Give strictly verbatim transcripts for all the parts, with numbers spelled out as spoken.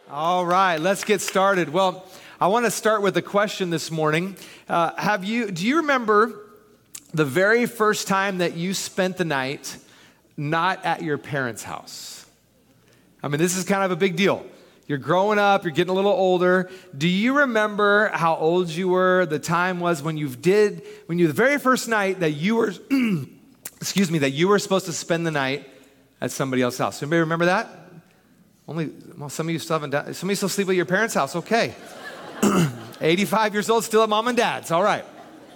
All right, let's get started. Well, I want to start with a question this morning. Uh, have you? Do you remember the very first time that you spent the night not at your parents' house? I mean, this is kind of a big deal. You're growing up, you're getting a little older. Do you remember how old you were? The time was when you did, when you, the very first night that you were, excuse me, that you were supposed to spend the night at somebody else's house. Anybody remember that? Only, well, some of you still haven't done, some of you still sleep at your parents' house. Okay. eighty-five years old, still at mom and dad's. All right.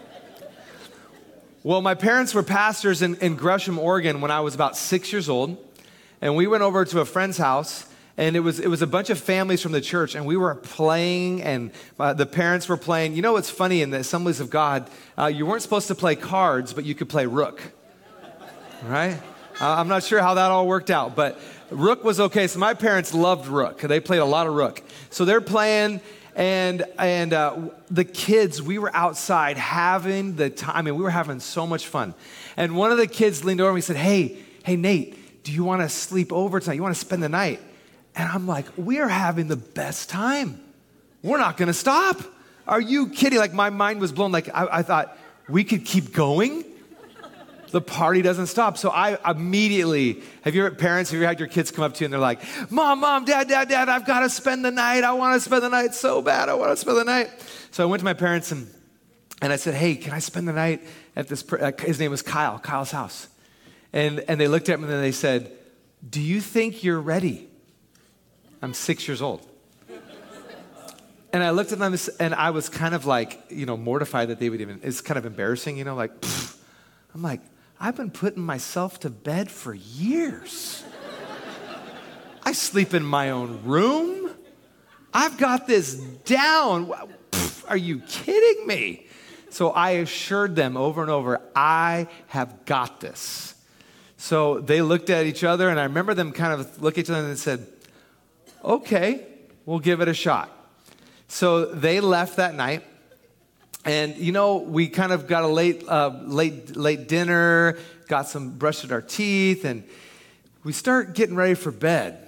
Well, my parents were pastors in, in Gresham, Oregon when I was about six years old. And we went over to a friend's house. And it was it was a bunch of families from the church, and we were playing, and uh, the parents were playing. You know what's funny in the Assemblies of God? Uh, you weren't supposed to play cards, but you could play Rook, right? Uh, I'm not sure how that all worked out, but Rook was okay. So my parents loved Rook. They played a lot of Rook. So they're playing, and and uh, the kids, we were outside having the time. I mean, we were having so much fun. And one of the kids leaned over and he said, hey, hey, Nate, do you want to sleep over tonight? You want to spend the night? And I'm like, we are having the best time. We're not going to stop. Are you kidding? Like, my mind was blown. Like, I, I thought, we could keep going? The party doesn't stop. So I immediately, have you ever, parents, have you had your kids come up to you and they're like, Mom, Mom, Dad, Dad, Dad, I've got to spend the night. I want to spend the night so bad. I want to spend the night. So I went to my parents and, and I said, hey, can I spend the night at this, uh, his name was Kyle, Kyle's house. And, and they looked at me and they said, do you think you're ready? I'm six years old. And I looked at them and I was kind of like, you know, mortified that they would even, it's kind of embarrassing, you know, like, pfft. I'm like, I've been putting myself to bed for years. I sleep in my own room. I've got this down. Pfft, are you kidding me? So I assured them over and over, I have got this. So they looked at each other and I remember them kind of look at each other and said, okay, we'll give it a shot. So they left that night, and you know, we kind of got a late, uh, late, late dinner, got some, brushed our teeth, and we start getting ready for bed.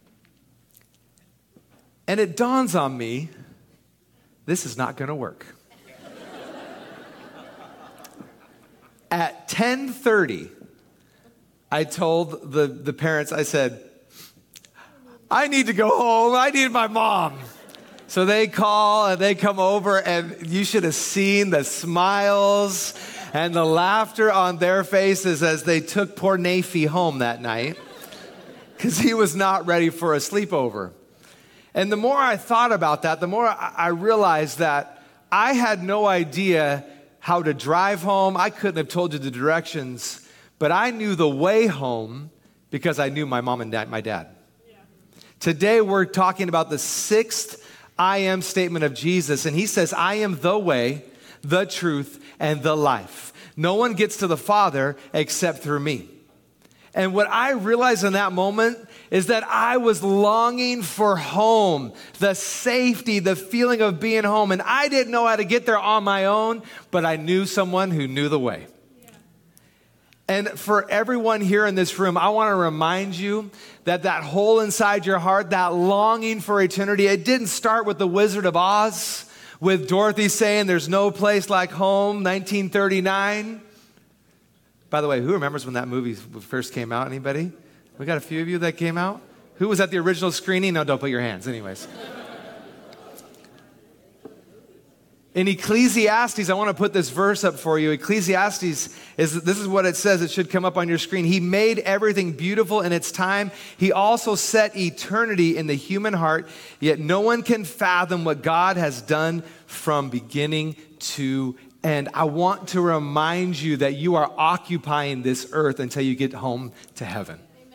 And it dawns on me, this is not going to work. At ten thirty, I told the, the parents, I said, I need to go home. I need my mom. So they call and they come over, and you should have seen the smiles and the laughter on their faces as they took poor Nafi home that night because he was not ready for a sleepover. And the more I thought about that, the more I realized that I had no idea how to drive home. I couldn't have told you the directions, but I knew the way home because I knew my mom and dad, my dad. Today, we're talking about the sixth I am statement of Jesus. And he says, I am the way, the truth, and the life. No one gets to the Father except through me. And what I realized in that moment is that I was longing for home, the safety, the feeling of being home. And I didn't know how to get there on my own, but I knew someone who knew the way. And for everyone here in this room, I want to remind you that that hole inside your heart, that longing for eternity, it didn't start with the Wizard of Oz, with Dorothy saying there's no place like home, nineteen thirty-nine. By the way, who remembers when that movie first came out? Anybody? We got a few of you that came out? Who was at the original screening? No, don't put your hands. Anyways. In Ecclesiastes, I want to put this verse up for you. Ecclesiastes, is this is what it says. It should come up on your screen. He made everything beautiful in its time. He also set eternity in the human heart, yet no one can fathom what God has done from beginning to end. I want to remind you that you are occupying this earth until you get home to heaven. Amen.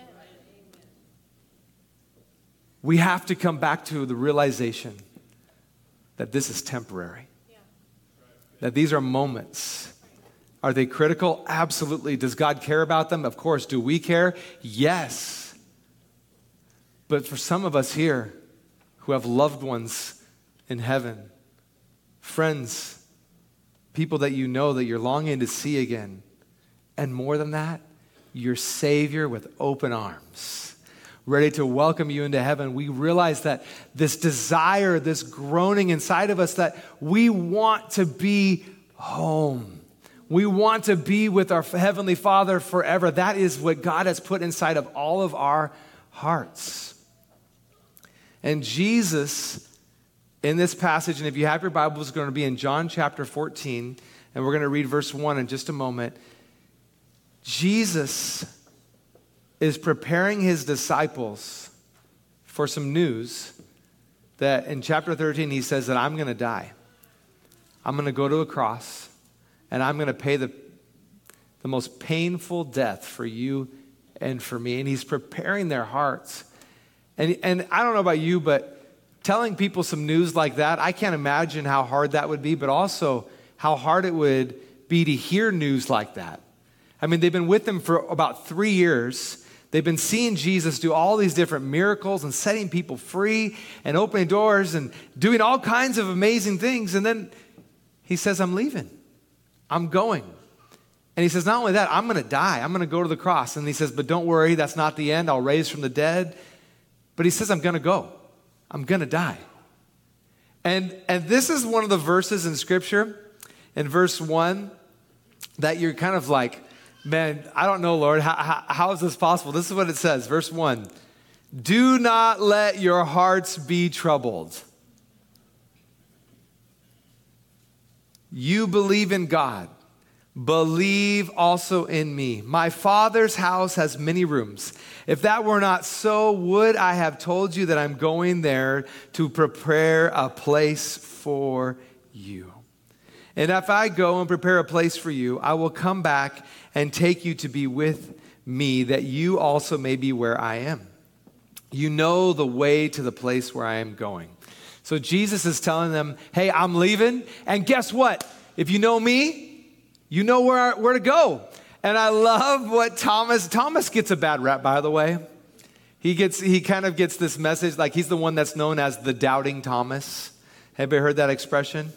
We have to come back to the realization that this is temporary. That these are moments. Are they critical? Absolutely. Does God care about them? Of course. Do we care? Yes. But for some of us here who have loved ones in heaven, friends, people that you know that you're longing to see again, and more than that, your Savior with open arms, ready to welcome you into heaven, we realize that this desire, this groaning inside of us, that we want to be home. We want to be with our Heavenly Father forever. That is what God has put inside of all of our hearts. And Jesus, in this passage, and if you have your Bibles, it's going to be in John chapter fourteen, and we're going to read verse one in just a moment. Jesus is preparing his disciples for some news that in chapter thirteen, he says that I'm going to die. I'm going to go to a cross, and I'm going to pay the, the most painful death for you and for me. And he's preparing their hearts. And, and I don't know about you, but telling people some news like that, I can't imagine how hard that would be, but also how hard it would be to hear news like that. I mean, they've been with him for about three years. They've been seeing Jesus do all these different miracles and setting people free and opening doors and doing all kinds of amazing things. And then he says, I'm leaving. I'm going. And he says, not only that, I'm going to die. I'm going to go to the cross. And he says, but don't worry, that's not the end. I'll raise from the dead. But he says, I'm going to go. I'm going to die. And, and this is one of the verses in Scripture, in verse one, that you're kind of like, man, I don't know, Lord, how, how, how is this possible? This is what it says, verse one. Do not let your hearts be troubled. You believe in God. Believe also in me. My Father's house has many rooms. If that were not so, would I have told you that I'm going there to prepare a place for you? And if I go and prepare a place for you, I will come back and take you to be with me, that you also may be where I am. You know the way to the place where I am going. So Jesus is telling them, hey, I'm leaving. And guess what? If you know me, you know where, where to go. And I love what Thomas, Thomas gets a bad rap, by the way. He gets, he kind of gets this message, like he's the one that's known as the doubting Thomas. Have you heard that expression?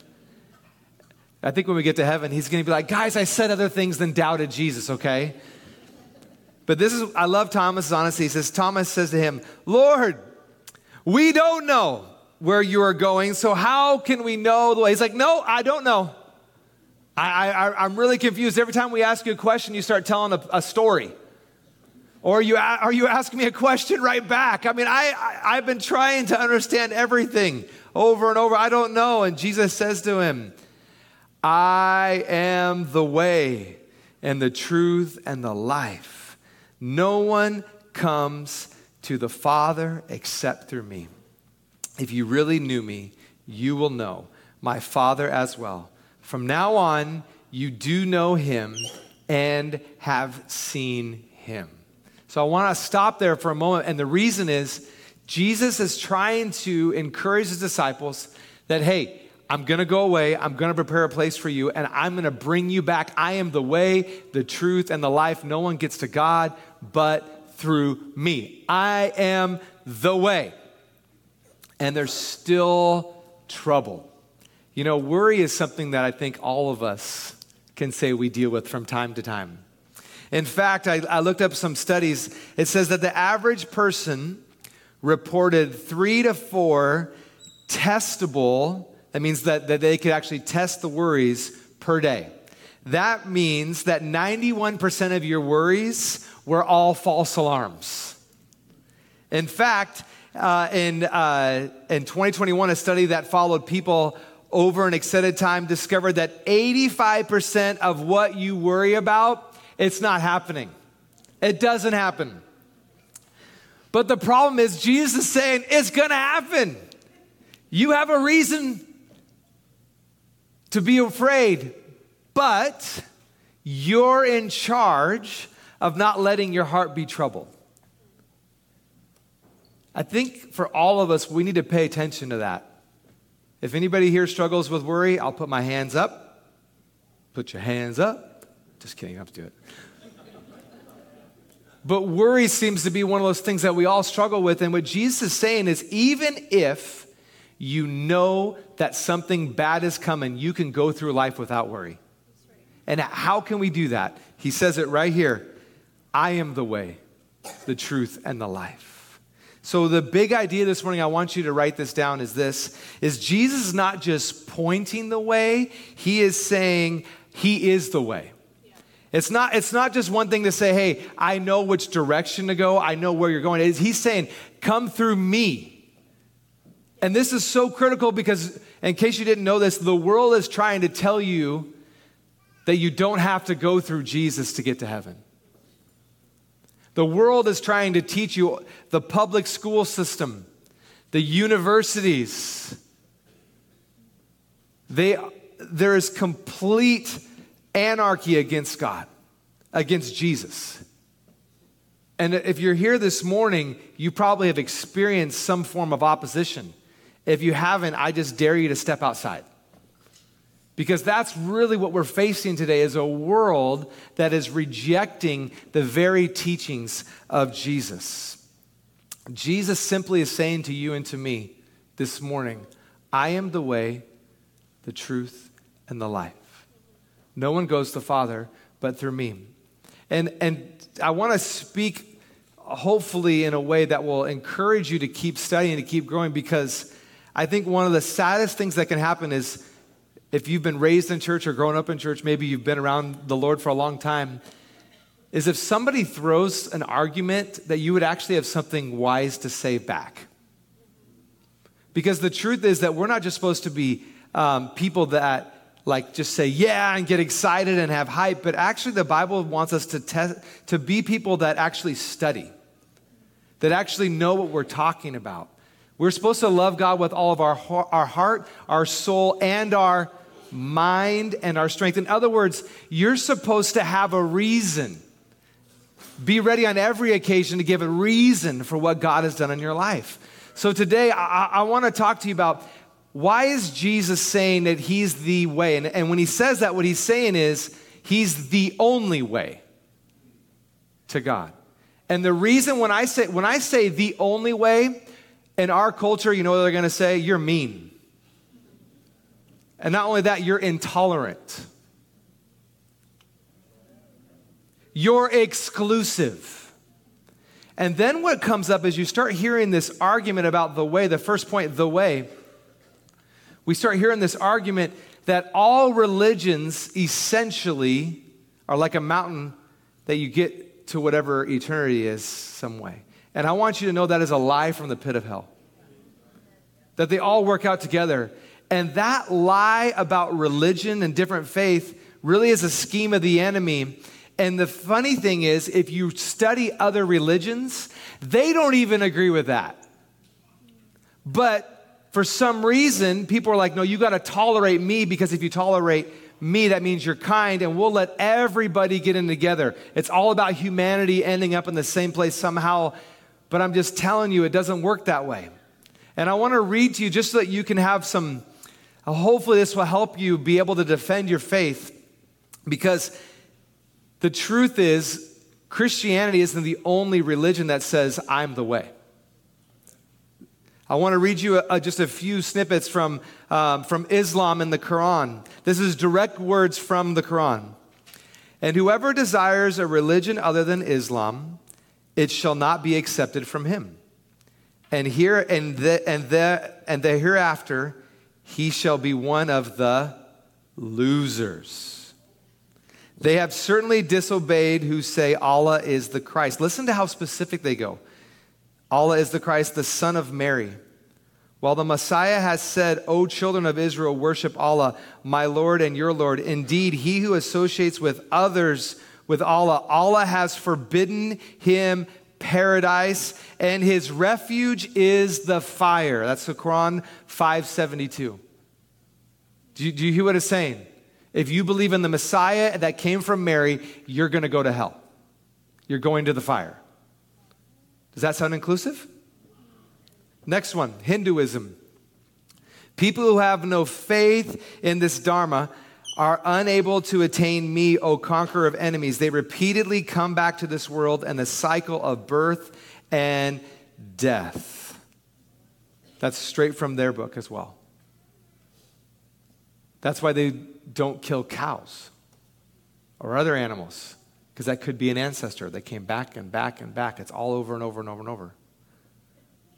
I think when we get to heaven, he's going to be like, guys, I said other things than doubted Jesus, okay? But this is, I love Thomas' honesty. He says, Thomas says to him, Lord, we don't know where you are going, so how can we know the way? He's like, no, I don't know. I, I, I'm really confused. Every time we ask you a question, you start telling a, a story. Or you, are you asking me a question right back? I mean, I, I, I've been trying to understand everything over and over. I don't know. And Jesus says to him, I am the way and the truth and the life. No one comes to the Father except through me. If you really knew me, you will know my Father as well. From now on, you do know him and have seen him. So I want to stop there for a moment. And the reason is Jesus is trying to encourage his disciples that, hey, I'm going to go away. I'm going to prepare a place for you, and I'm going to bring you back. I am the way, the truth, and the life. No one gets to God but through me. I am the way. And there's still trouble. You know, worry is something that I think all of us can say we deal with from time to time. In fact, I, I looked up some studies. It says that the average person reported three to four testable, that means that, that they could actually test the worries per day. That means that ninety-one percent of your worries were all false alarms. In fact, uh, in, uh, in twenty twenty-one, a study that followed people over an extended time discovered that eighty-five percent of what you worry about, it's not happening. It doesn't happen. But the problem is Jesus is saying it's going to happen. You have a reason to be afraid, but you're in charge of not letting your heart be troubled. I think for all of us, we need to pay attention to that. If anybody here struggles with worry, I'll put my hands up. Put your hands up. Just kidding, I have to do it. But worry seems to be one of those things that we all struggle with. And what Jesus is saying is, even if you know that something bad is coming, you can go through life without worry. And how can we do that? He says it right here. I am the way, the truth, and the life. So the big idea this morning, I want you to write this down, is this, is Jesus is not just pointing the way, he is saying he is the way. It's not, it's not just one thing to say, hey, I know which direction to go, I know where you're going. He's saying, come through me. And this is so critical because, in case you didn't know this, the world is trying to tell you that you don't have to go through Jesus to get to heaven. The world is trying to teach you, the public school system, the universities. They, there is complete anarchy against God, against Jesus. And if you're here this morning, you probably have experienced some form of opposition. If you haven't, I just dare you to step outside. Because that's really what we're facing today, is a world that is rejecting the very teachings of Jesus. Jesus simply is saying to you and to me this morning, I am the way, the truth, and the life. No one goes to the Father but through me. And, and I want to speak hopefully in a way that will encourage you to keep studying, to keep growing, because I think one of the saddest things that can happen is, if you've been raised in church or grown up in church, maybe you've been around the Lord for a long time, is if somebody throws an argument, that you would actually have something wise to say back. Because the truth is that we're not just supposed to be um, people that like just say, yeah, and get excited and have hype, but actually the Bible wants us to te- to be people that actually study, that actually know what we're talking about. We're supposed to love God with all of our, our heart, our soul, and our mind and our strength. In other words, you're supposed to have a reason. Be ready on every occasion to give a reason for what God has done in your life. So today, I, I want to talk to you about, why is Jesus saying that he's the way? And, and when he says that, what he's saying is he's the only way to God. And the reason when I say, when I say the only way, in our culture, you know what they're going to say? You're mean. And not only that, you're intolerant. You're exclusive. And then what comes up is you start hearing this argument about the way, the first point, the way. We start hearing this argument that all religions essentially are like a mountain that you get to whatever eternity is some way. And I want you to know that is a lie from the pit of hell. That they all work out together. And that lie about religion and different faith really is a scheme of the enemy. And the funny thing is, if you study other religions, they don't even agree with that. But for some reason, people are like, no, you got to tolerate me, because if you tolerate me, that means you're kind, and we'll let everybody get in together. It's all about humanity ending up in the same place somehow. But I'm just telling you, it doesn't work that way. And I want to read to you just so that you can have some, uh, hopefully this will help you be able to defend your faith, because the truth is, Christianity isn't the only religion that says, I'm the way. I want to read you a, a, just a few snippets from, um, from Islam and the Quran. This is direct words from the Quran. And whoever desires a religion other than Islam, it shall not be accepted from him. And here and the and the and the hereafter, he shall be one of the losers. They have certainly disobeyed who say Allah is the Christ. Listen to how specific they go. Allah is the Christ, the Son of Mary. While the Messiah has said, O children of Israel, worship Allah, my Lord and your Lord. Indeed, he who associates with others with Allah, Allah has forbidden him paradise, and his refuge is the fire. That's the Quran five seventy-two. Do you, do you hear what it's saying? If you believe in the Messiah that came from Mary, you're going to go to hell. You're going to the fire. Does that sound inclusive? Next one, Hinduism. People who have no faith in this Dharma are unable to attain me, O conqueror of enemies. They repeatedly come back to this world and the cycle of birth and death. That's straight from their book as well. That's why they don't kill cows or other animals, because that could be an ancestor that came back and back and back. It's all over and over and over and over.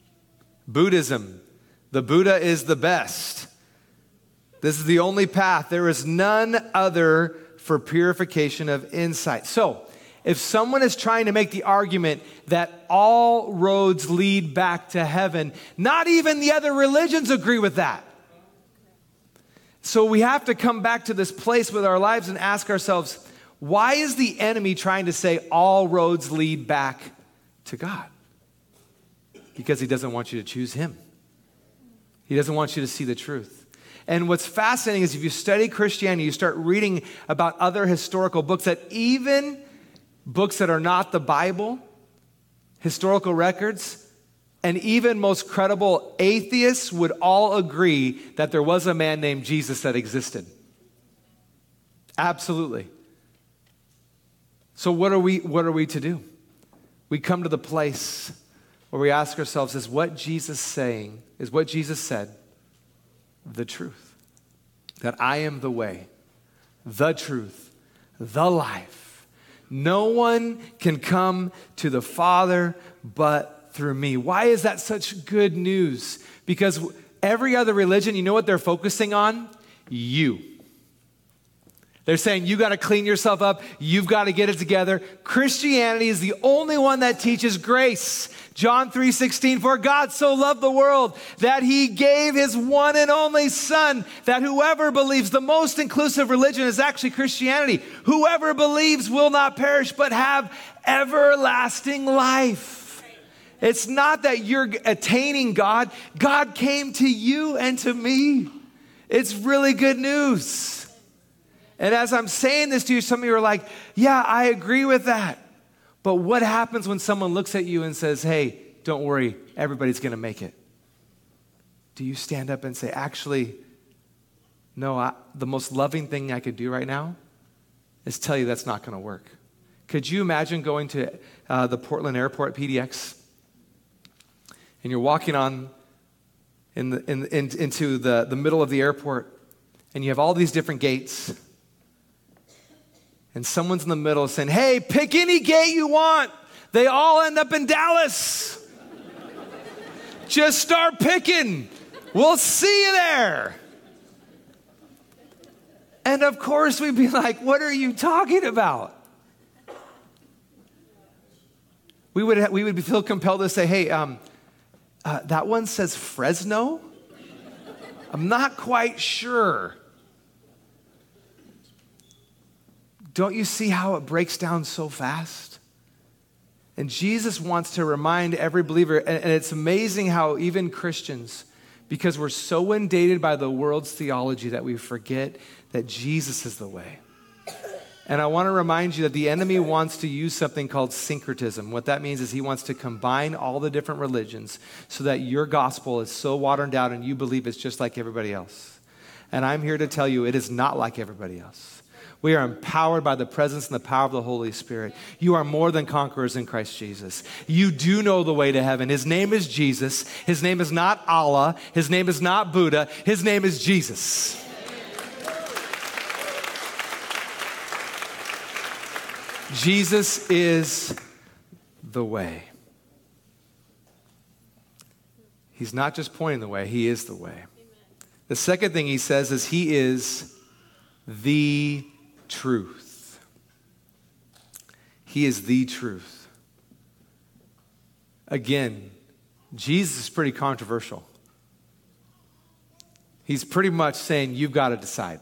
Buddhism. The Buddha is the best. This is the only path. There is none other for purification of insight. So, if someone is trying to make the argument that all roads lead back to heaven, not even the other religions agree with that. So we have to come back to this place with our lives and ask ourselves, why is the enemy trying to say all roads lead back to God? Because he doesn't want you to choose him. He doesn't want you to see the truth. And what's fascinating is if you study Christianity, you start reading about other historical books, that even books that are not the Bible, historical records, and even most credible atheists would all agree that there was a man named Jesus that existed. Absolutely. So what are we, what are we to do? We come to the place where we ask ourselves, is what Jesus saying, is what Jesus said the truth? That I am the way, the truth, the life. No one can come to the Father but through me. Why is that such good news? Because every other religion, you know what they're focusing on? You. They're saying you got to clean yourself up. You've got to get it together. Christianity is the only one that teaches grace. John three sixteen, for God so loved the world that he gave his one and only son, that whoever believes, the most inclusive religion is actually Christianity. Whoever believes will not perish but have everlasting life. It's not that you're attaining God. God came to you and to me. It's really good news. And as I'm saying this to you, some of you are like, yeah, I agree with that. But what happens when someone looks at you and says, hey, don't worry, everybody's going to make it? Do you stand up and say, actually, no, I, the most loving thing I could do right now is tell you that's not going to work? Could you imagine going to uh, the Portland Airport, P D X, and you're walking on in the, in, in, into the, the middle of the airport, and you have all these different gates, and someone's in the middle saying, hey, pick any gate you want. They all end up in Dallas. Just start picking. We'll see you there. And of course, we'd be like, what are you talking about? We would, we would feel compelled to say, hey, um, uh, that one says Fresno. I'm not quite sure. Don't you see how it breaks down so fast? And Jesus wants to remind every believer, and, and it's amazing how even Christians, because we're so inundated by the world's theology that we forget that Jesus is the way. And I want to remind you that the enemy wants to use something called syncretism. What that means is he wants to combine all the different religions so that your gospel is so watered down and you believe it's just like everybody else. And I'm here to tell you it is not like everybody else. We are empowered by the presence and the power of the Holy Spirit. You are more than conquerors in Christ Jesus. You do know the way to heaven. His name is Jesus. His name is not Allah. His name is not Buddha. His name is Jesus. Jesus is the way. He's not just pointing the way, he is the way. Amen. The second thing he says is he is the truth. He is the truth. Again, Jesus is pretty controversial. He's pretty much saying, you've got to decide.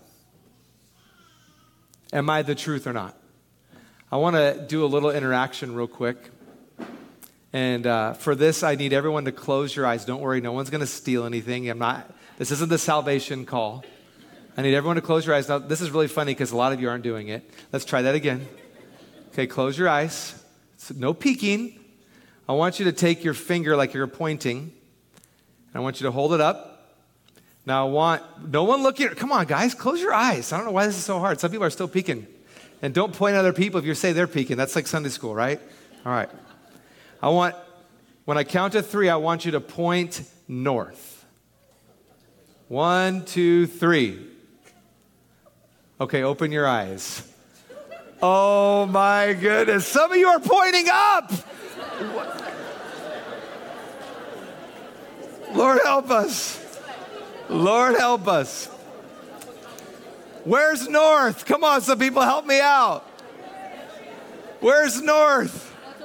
Am I the truth or not? I want to do a little interaction real quick. And uh, for this, I need everyone to close your eyes. Don't worry, no one's going to steal anything. I'm not. This isn't the salvation call. I need everyone to close your eyes. Now, this is really funny because a lot of you aren't doing it. Let's try that again. Okay, close your eyes. So no peeking. I want you to take your finger like you're pointing. And I want you to hold it up. Now, I want no one looking. Come on, guys, close your eyes. I don't know why this is so hard. Some people are still peeking. And don't point at other people if you say they're peeking. That's like Sunday school, right? All right. I want, when I count to three, I want you to point north. One, two, three. Okay, open your eyes. Oh my goodness. Some of you are pointing up. Lord, help us. Lord, help us. Where's north? Come on, some people help me out. Where's north?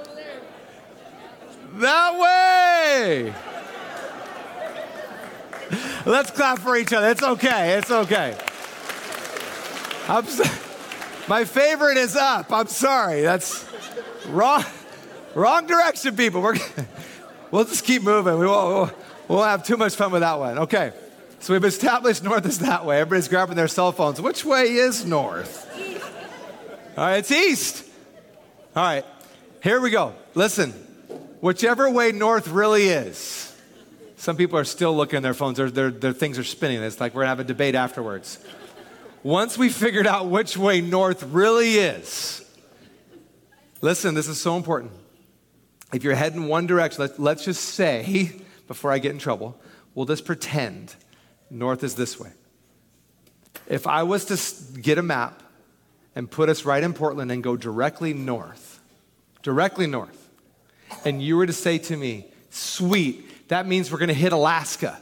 That way. Let's clap for each other. It's okay. It's okay. I'm so, my favorite is up. I'm sorry. That's wrong. Wrong direction, people. We're, we'll just keep moving. We won't, we'll, we'll have too much fun with that one. Okay. So we've established north is that way. Everybody's grabbing their cell phones. Which way is north? All right, it's east. All right, here we go. Listen, whichever way north really is. Some people are still looking at their phones. Their, their, their things are spinning. It's like we're going to have a debate afterwards. Once we figured out which way north really is, listen, this is so important. If you're heading one direction, let, let's just say, before I get in trouble, we'll just pretend north is this way. If I was to get a map and put us right in Portland and go directly north, directly north, and you were to say to me, sweet, that means we're going to hit Alaska.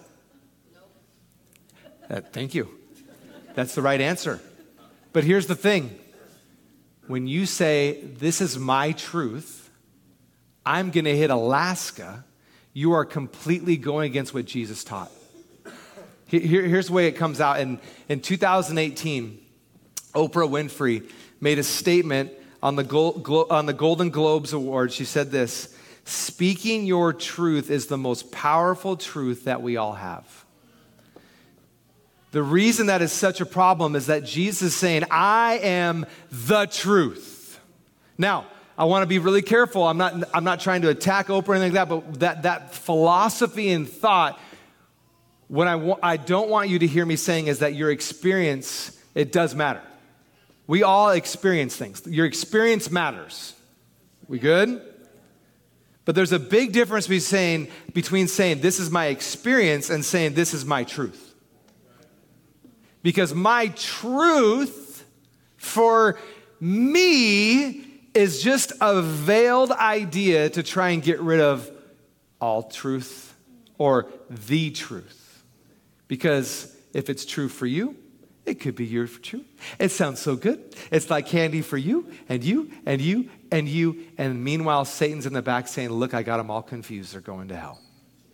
Uh, thank you. That's the right answer. But here's the thing. When you say, this is my truth, I'm going to hit Alaska, you are completely going against what Jesus taught. Here, here's the way it comes out. In, in two thousand eighteen, Oprah Winfrey made a statement on the, Gol- Glo- on the Golden Globes Awards. She said this, speaking your truth is the most powerful truth that we all have. The reason that is such a problem is that Jesus is saying, I am the truth. Now, I want to be really careful. I'm not, I'm not trying to attack Oprah or anything like that, but that, that philosophy and thought, what I, wa- I don't want you to hear me saying is that your experience, it does matter. We all experience things. Your experience matters. We good? But there's a big difference between saying, between saying this is my experience and saying this is my truth. Because my truth for me is just a veiled idea to try and get rid of all truth or the truth. Because if it's true for you, it could be your truth. It sounds so good. It's like candy for you and you and you and you. And meanwhile, Satan's in the back saying, look, I got them all confused. They're going to hell.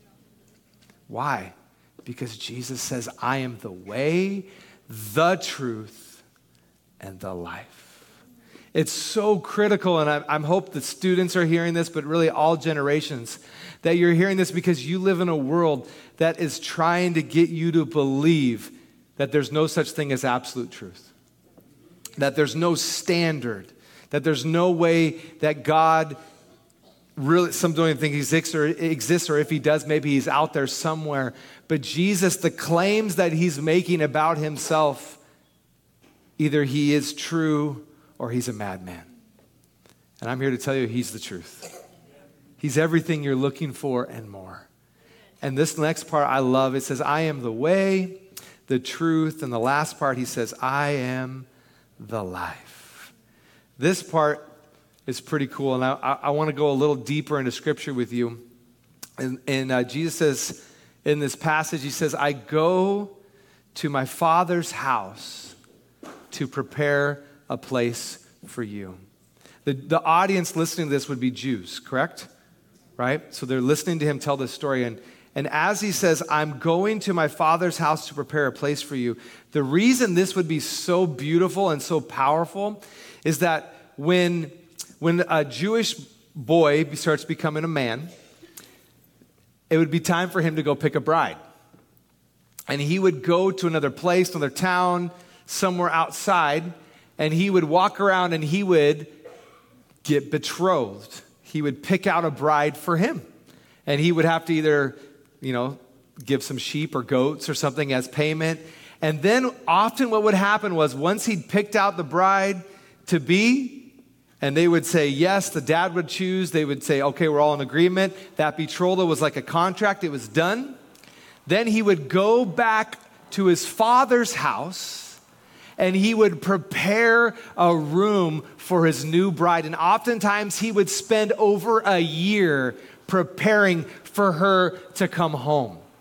Why? Because Jesus says, I am the way, the truth, and the life. It's so critical, and I, I hope the students are hearing this, but really all generations, that you're hearing this because you live in a world that is trying to get you to believe that there's no such thing as absolute truth, that there's no standard, that there's no way that God really, some don't even think he exists or, exists, or if he does, maybe he's out there somewhere. But Jesus, the claims that he's making about himself, either he is true or he's a madman. And I'm here to tell you he's the truth. He's everything you're looking for and more. And this next part I love. It says, I am the way, the truth, and the last part he says, I am the life. This part is pretty cool, and I, I, I want to go a little deeper into Scripture with you. And, and uh, Jesus says in this passage, he says, I go to my Father's house to prepare a place for you. The, the audience listening to this would be Jews, correct? Right? So they're listening to him tell this story, and And as he says, I'm going to my Father's house to prepare a place for you, the reason this would be so beautiful and so powerful is that when, when a Jewish boy starts becoming a man, it would be time for him to go pick a bride. And he would go to another place, another town, somewhere outside, and he would walk around and he would get betrothed. He would pick out a bride for him. And he would have to either, you know, give some sheep or goats or something as payment. And then often what would happen was once he'd picked out the bride to be, and they would say yes, the dad would choose. They would say, okay, we're all in agreement. That betrothal was like a contract. It was done. Then he would go back to his father's house and he would prepare a room for his new bride. And oftentimes he would spend over a year preparing for her to come home.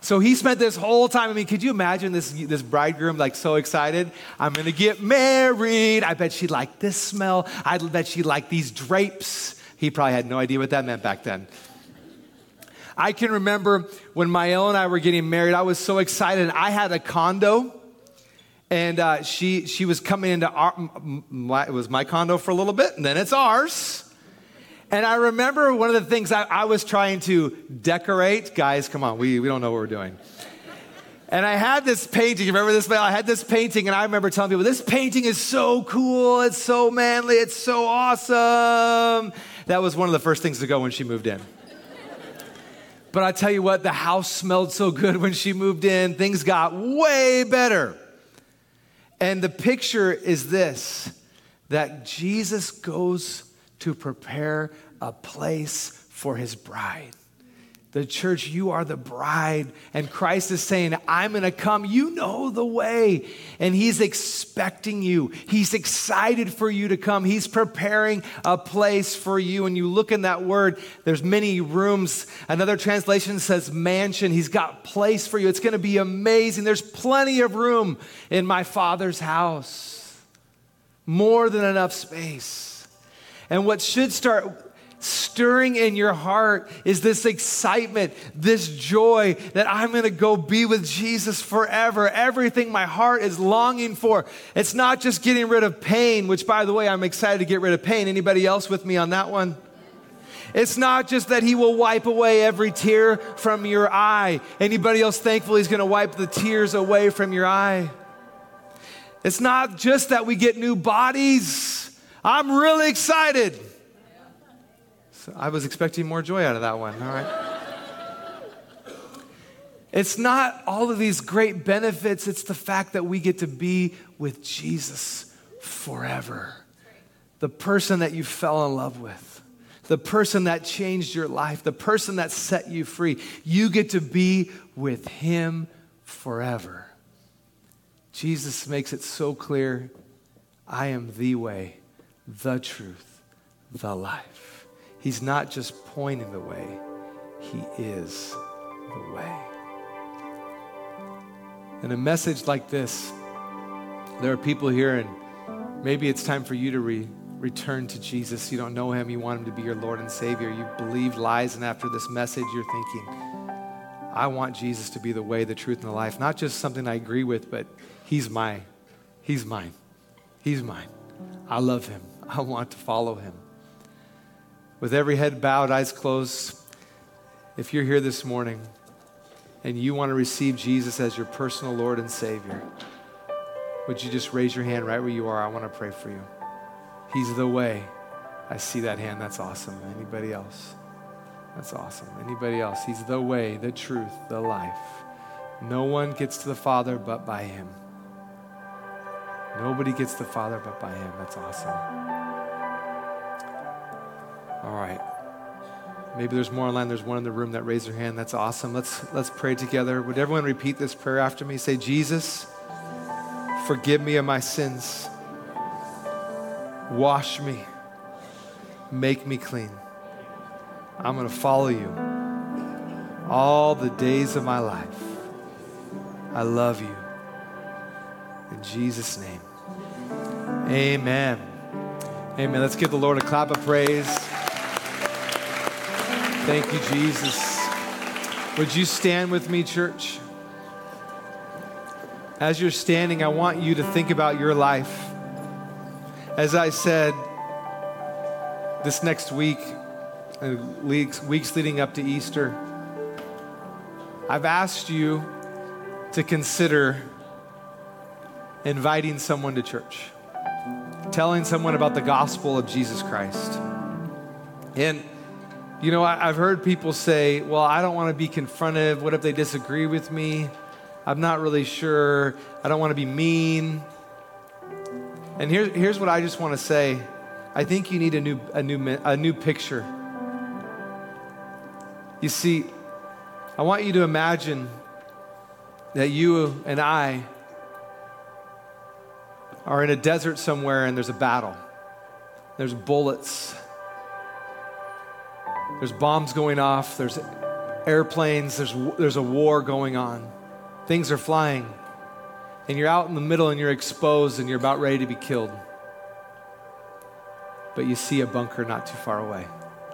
So he spent this whole time, I mean, could you imagine this, this bridegroom like so excited? I'm gonna get married. I bet she'd like this smell. I bet she'd like these drapes. He probably had no idea what that meant back then. I can remember when Mael and I were getting married, I was so excited. I had a condo, and uh, she she was coming into our, my, it was my condo for a little bit, and then it's ours. And I remember one of the things I, I was trying to decorate. Guys, come on, we, we don't know what we're doing. And I had this painting. Remember this? I had this painting, and I remember telling people, this painting is so cool. It's so manly. It's so awesome. That was one of the first things to go when she moved in. But I tell you what, the house smelled so good when she moved in. Things got way better. And the picture is this, that Jesus goes to prepare a place for his bride. The church, you are the bride, and Christ is saying, I'm gonna come, you know the way, and he's expecting you. He's excited for you to come. He's preparing a place for you, and you look in that word, there's many rooms. Another translation says mansion. He's got place for you. It's gonna be amazing. There's plenty of room in my Father's house. More than enough space. And what should start stirring in your heart is this excitement, this joy that I'm going to go be with Jesus forever. Everything my heart is longing for. It's not just getting rid of pain, which, by the way, I'm excited to get rid of pain. Anybody else with me on that one? It's not just that he will wipe away every tear from your eye. Anybody else thankful he's going to wipe the tears away from your eye? It's not just that we get new bodies. I'm really excited. I was expecting more joy out of that one, all right? It's not all of these great benefits. It's the fact that we get to be with Jesus forever. The person that you fell in love with, the person that changed your life, the person that set you free. You get to be with him forever. Jesus makes it so clear, I am the way, the truth, the life. He's not just pointing the way, he is the way. In a message like this, there are people here, and maybe it's time for you to re- return to Jesus. You don't know him, you want him to be your Lord and Savior. You believe lies, and after this message, you're thinking, I want Jesus to be the way, the truth, and the life. Not just something I agree with, but he's my, he's mine. He's mine. I love him. I want to follow him. With every head bowed, eyes closed, if you're here this morning and you want to receive Jesus as your personal Lord and Savior, would you just raise your hand right where you are? I want to pray for you. He's the way. I see that hand. That's awesome. Anybody else? That's awesome. Anybody else? He's the way, the truth, the life. No one gets to the Father but by him. Nobody gets to the Father but by him. That's awesome. All right. Maybe there's more online. There's one in the room that raised their hand. That's awesome. Let's let's pray together. Would everyone repeat this prayer after me? Say, Jesus, forgive me of my sins. Wash me. Make me clean. I'm going to follow you all the days of my life. I love you. In Jesus' name. Amen. Amen. Let's give the Lord a clap of praise. Thank you, Jesus. Would you stand with me, church? As you're standing, I want you to think about your life. As I said, this next week, and weeks, weeks leading up to Easter, I've asked you to consider inviting someone to church, telling someone about the gospel of Jesus Christ. And you know, I've heard people say, well, I don't want to be confrontive. What if they disagree with me? I'm not really sure. I don't want to be mean. And here, here's what I just want to say. I think you need a new, a new, a new picture. You see, I want you to imagine that you and I are in a desert somewhere and there's a battle. There's bullets. There's bombs going off. There's airplanes, there's, there's a war going on. Things are flying. And you're out in the middle and you're exposed and you're about ready to be killed. But you see a bunker not too far away.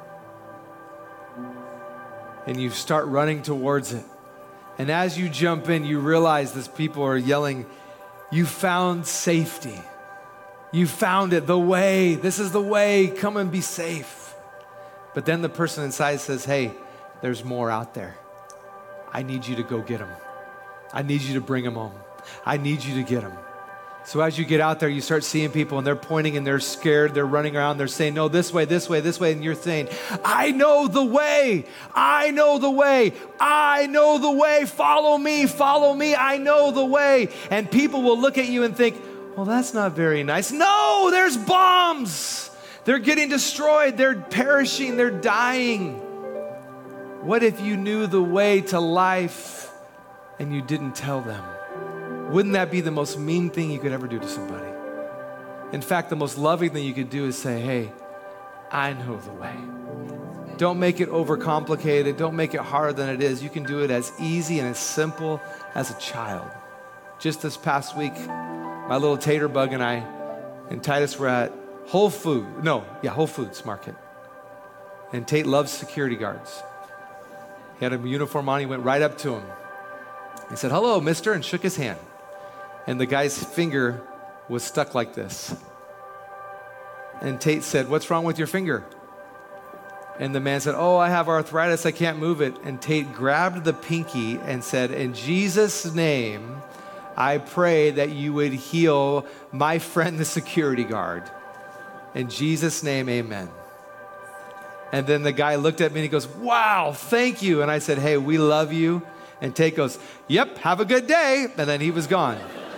And you start running towards it. And as you jump in, you realize these people are yelling, "You found safety. You found it, the way. This is the way. Come and be safe." But then the person inside says, "Hey, there's more out there. I need you to go get them. I need you to bring them home. I need you to get them." So as you get out there, you start seeing people and they're pointing and they're scared. They're running around. They're saying, "No, this way, this way, this way." And you're saying, "I know the way. I know the way. I know the way. Follow me, follow me. I know the way." And people will look at you and think, "Well, that's not very nice." No, there's bombs. They're getting destroyed. They're perishing. They're dying. What if you knew the way to life and you didn't tell them? Wouldn't that be the most mean thing you could ever do to somebody? In fact, the most loving thing you could do is say, "Hey, I know the way." Don't make it overcomplicated. Don't make it harder than it is. You can do it as easy and as simple as a child. Just this past week, my little tater bug and I and Titus were at Whole Foods. No, yeah, Whole Foods Market. And Tate loves security guards. He had a uniform on. He went right up to him. He said, "Hello, mister," and shook his hand. And the guy's finger was stuck like this. And Tate said, "What's wrong with your finger?" And the man said, "Oh, I have arthritis. I can't move it." And Tate grabbed the pinky and said, "In Jesus' name, I pray that you would heal my friend, the security guard. In Jesus' name, amen." And then the guy looked at me and he goes, "Wow, thank you." And I said, "Hey, we love you." And Tate goes, "Yep, have a good day." And then he was gone.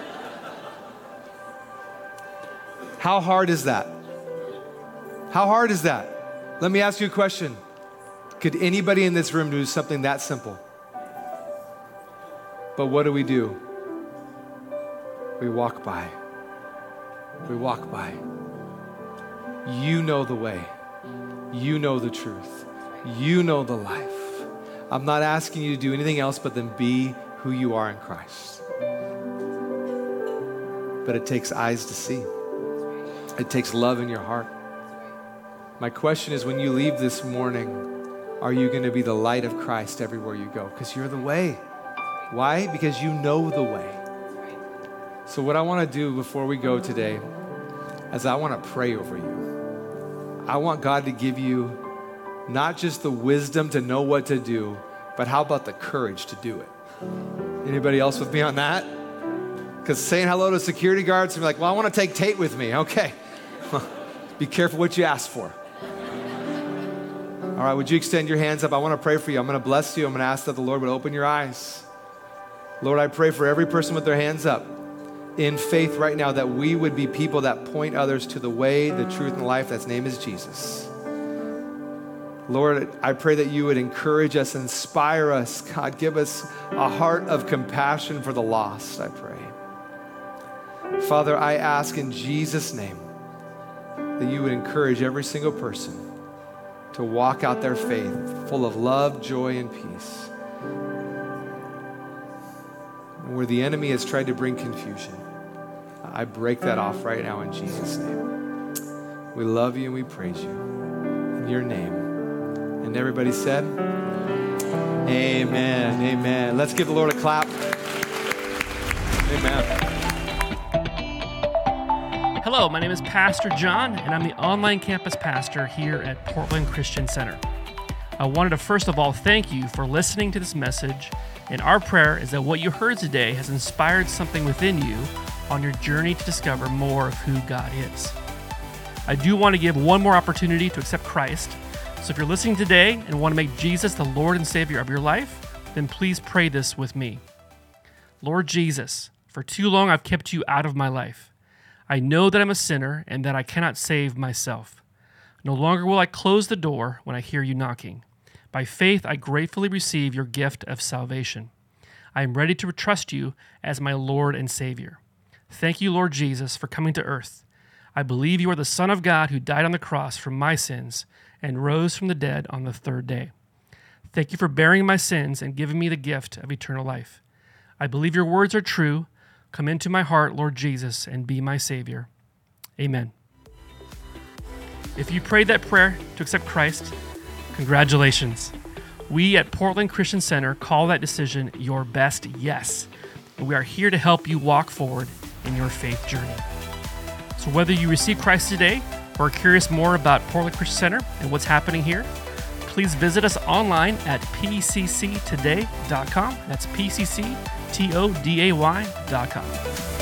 How hard is that? How hard is that? Let me ask you a question. Could anybody in this room do something that simple? But what do we do? We walk by. We walk by. You know the way. You know the truth. You know the life. I'm not asking you to do anything else but then be who you are in Christ. But it takes eyes to see. It takes love in your heart. My question is, when you leave this morning, are you going to be the light of Christ everywhere you go? Because you're the way. Why? Because you know the way. So what I want to do before we go today is I want to pray over you. I want God to give you not just the wisdom to know what to do, but how about the courage to do it? Anybody else with me on that? Because saying hello to security guards and be like, "Well, I want to take Tate with me." Okay. Be careful what you ask for. All right, would you extend your hands up? I want to pray for you. I'm going to bless you. I'm going to ask that the Lord would open your eyes. Lord, I pray for every person with their hands up in faith right now that we would be people that point others to the way, the truth, and the life. That's name is Jesus. Lord, I pray that you would encourage us, inspire us. God, give us a heart of compassion for the lost, I pray. Father, I ask in Jesus' name that you would encourage every single person to walk out their faith full of love, joy, and peace. And where the enemy has tried to bring confusion, I break that off right now in Jesus' name. We love you and we praise you in your name. And everybody said, amen, amen. Let's give the Lord a clap. Amen. Hello, my name is Pastor John, and I'm the online campus pastor here at Portland Christian Center. I wanted to first of all thank you for listening to this message, and our prayer is that what you heard today has inspired something within you on your journey to discover more of who God is. I do want to give one more opportunity to accept Christ, so if you're listening today and want to make Jesus the Lord and Savior of your life, then please pray this with me. Lord Jesus, for too long I've kept you out of my life. I know that I'm a sinner and that I cannot save myself. No longer will I close the door when I hear you knocking. By faith, I gratefully receive your gift of salvation. I am ready to trust you as my Lord and Savior. Thank you, Lord Jesus, for coming to earth. I believe you are the Son of God who died on the cross for my sins and rose from the dead on the third day. Thank you for bearing my sins and giving me the gift of eternal life. I believe your words are true. Come into my heart, Lord Jesus, and be my Savior. Amen. If you prayed that prayer to accept Christ, congratulations. We at Portland Christian Center call that decision your best yes. And we are here to help you walk forward in your faith journey. So whether you receive Christ today or are curious more about Portland Christian Center and what's happening here, please visit us online at p c c today dot com. That's P C C T O D A Y dot com.